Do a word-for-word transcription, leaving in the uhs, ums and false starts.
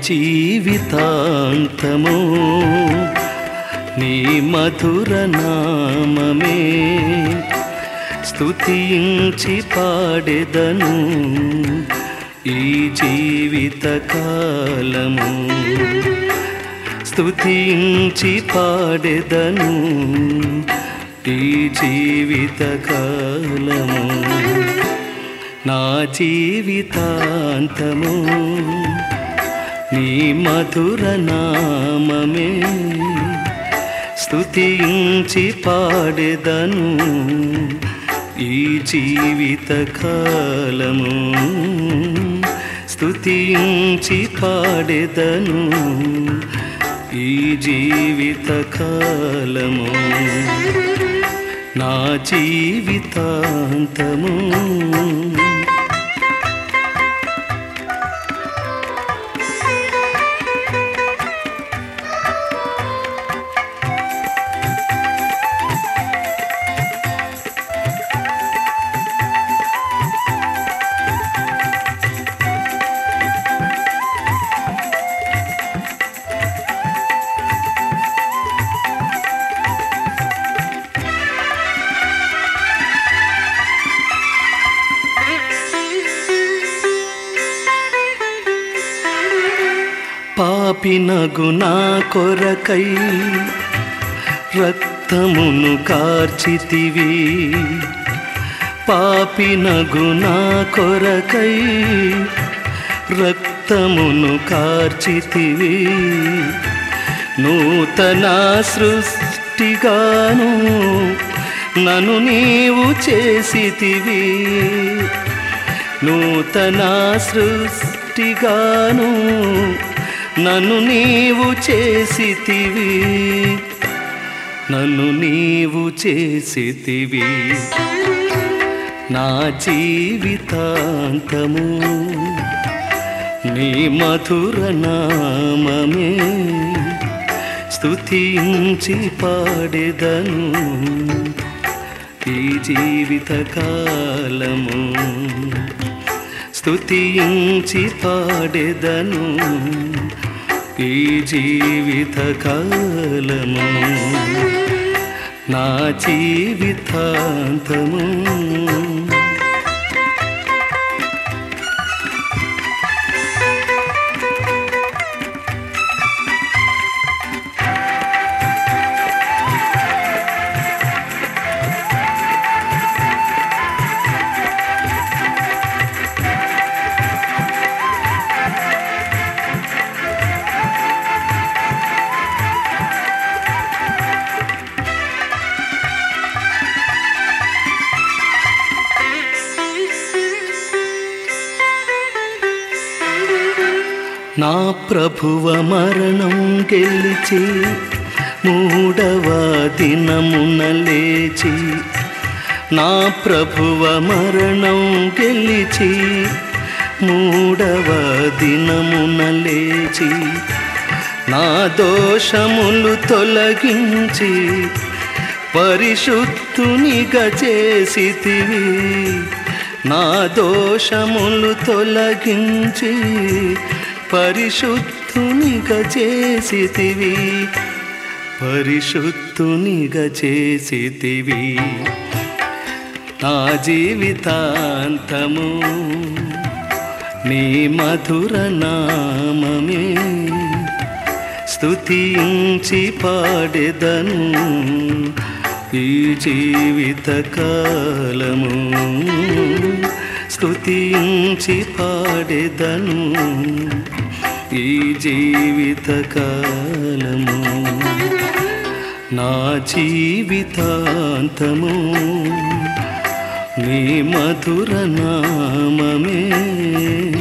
జీవితాంతము నీ మధుర నామమే స్తుతించి పాడెదను ఈ జీవిత కాలము స్తుతించి పాడెదను ఈ జీవిత కాలము నా జీవితాంతము నీ మధుర నామమే స్తుతించి పాడెదను ఈ జీవిత కాలము స్తుతించి పాడెదను ఈ జీవిత కాలము నా జీవితాంతము పాపినగు నా కొరకై రక్తమును కార్చితివి పాపినగు నా కొరకై రక్తమును కార్చితివి నూతన సృష్టిగాను నన్ను నీవు చేసితివి నూతన సృష్టిగాను నన్ను నీవు చేసితివి నన్ను నీవు చేసితివి నా జీవితాంతము నీ మధుర నామమే స్తుతించి పాడెదను ఈ జీవిత కాలము స్తుతించి పాడెదను ఈ జీవిత కాలము నా జీవితాంతము నా ప్రభువ మరణం గెలిచి మూడవ దినమున లేచి నా ప్రభువ మరణం గెలిచి మూడవ దినమున లేచి నా దోషములు తొలగించి పరిశుద్ధునిగా చేసితివి నా దోషములు తొలగించి పరిశుద్ధునిగా చేసితివి పరిశుద్ధునిగా చేసితివి నా జీవితాంతము నీ మధుర నామమే స్తుతించి పాడెదను ఈ జీవిత కాలము స్తుతించి పాడెదను ఈ జీవిత కాలము నా జీవితాంతము నీ మధుర నామమే